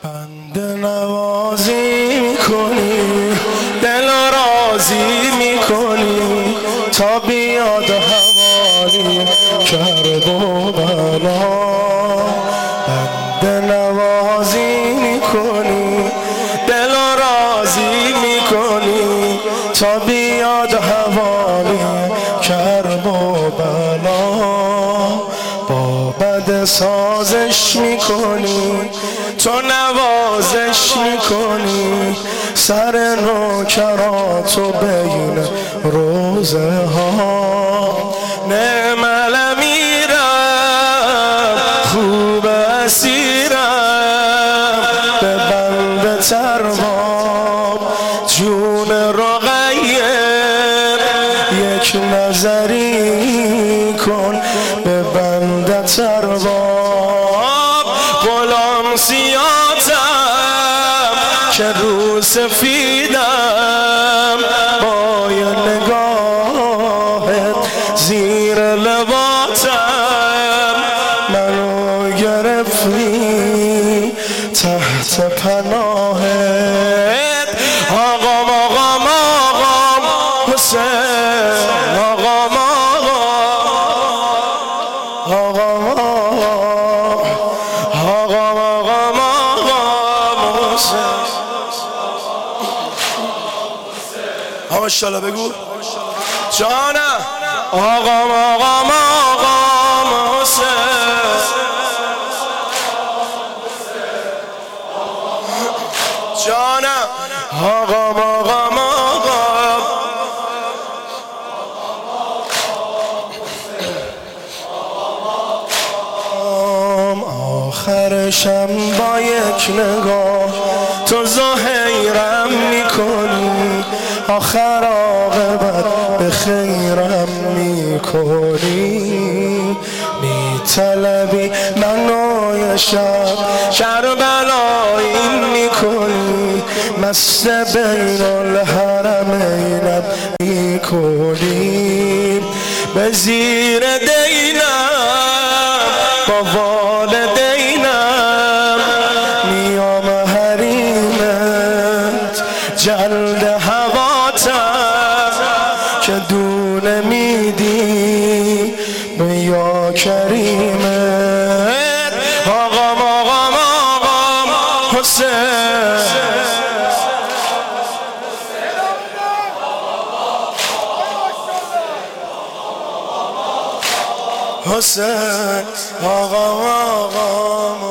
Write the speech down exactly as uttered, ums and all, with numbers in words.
بنده نوازی میکنی، دل راضی میکنی، تا بیاد حوالی کرب و بلا. بنده نوازی میکنی، دل راضی میکنی، تا بیاد حوالی کرب و بلا. با بد سازش میکنی، تو نوازش میکنی، سر نوکراتو بین روزه ها. نعم الامیرم، خوب اسیرم، به بنده ترباب جون رقیه. یک نظری کن به بنده ترباب، غلام سیاتم که رو سفیدم، با یه نگاهت زیر لباتم منو گرفتی تحت پناهت. آقام آقام آقام حسین، آقام آقام آقام آقام آقام حسین. آقا انشالله بگو جانم. آقام آقام آقام حسین، جانم. آقام آقام آقام آخرشم با یک نگاه تو ظاهرم میکنی، آخر عاقبت به خیرم میکنی. میطلبی منو یه شب کربلایی میکنی، مست بین الحرمینم میکنی. به زیر دینم با والدینم میام حریمت، جلد هواتم که دونه میدی به یا کریمت. آقام آقام آقام حسین، حسین آقام آقام